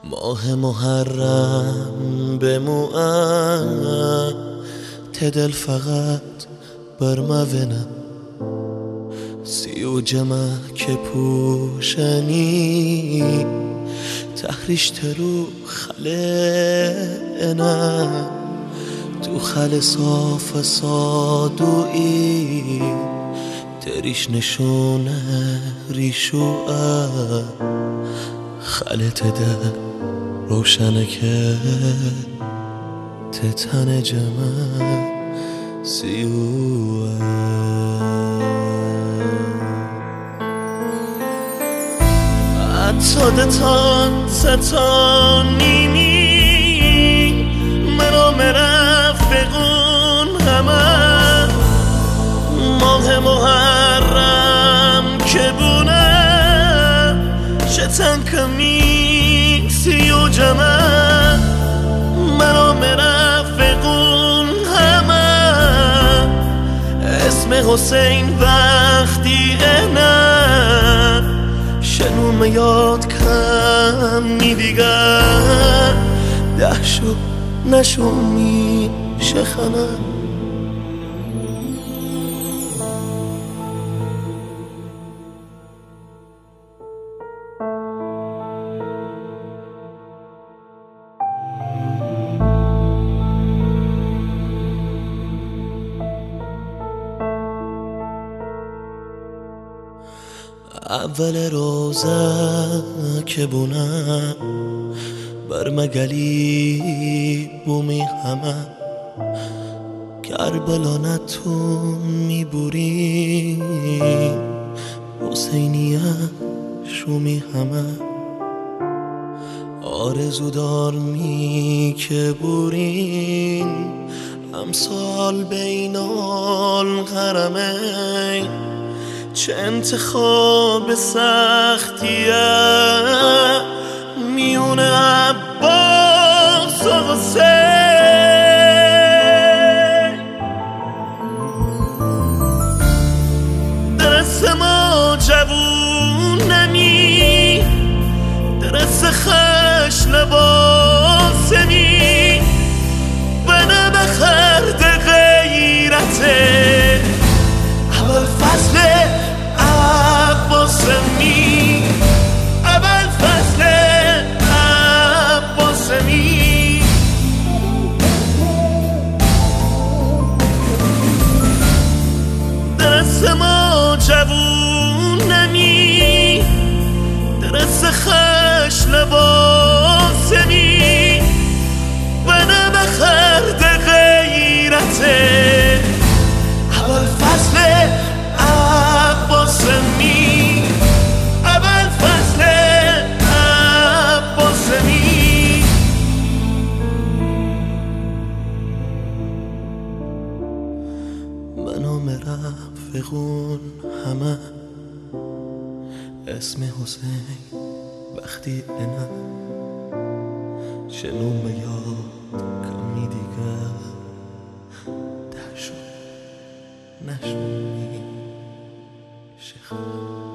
ماه محرم بموعد تدل فقط برموینم سی و جمع که پوشنی تحریش ترو خلقنا تو خل صاف صادوئی تریش نشونه ریشوه خلت ده روشنه که تتن جمع سیوه اتادتان ستانینی منو مرفقون همه ماه محرم که بونه شتن کمی سی و جمع منو مرفقون همه اسم حسین وقتی نه شنوم یاد کمی دیگر ده شو نشو میشه خمه اول روزه که بونه برمگلی بومی همه کربلا نتون میبوری حسینیه شومی همه آرزو دار می که بورین امسال بین الحرمین چه انتخاب سختیه میون عباس و حسین درست ما جوونمی درست خش لباسمی بنا بخرد غیرته اول فصل عباسمی اول فصل عباسمی درست ما جوونمی درست خش لباسمی بنا بخرد غیرته اول فصل عباسمی اول فصل عباسمی منو مرفقون همه اسم حسین وقتی انا شنوم یاد کمی دیگر ده شو نشو شخ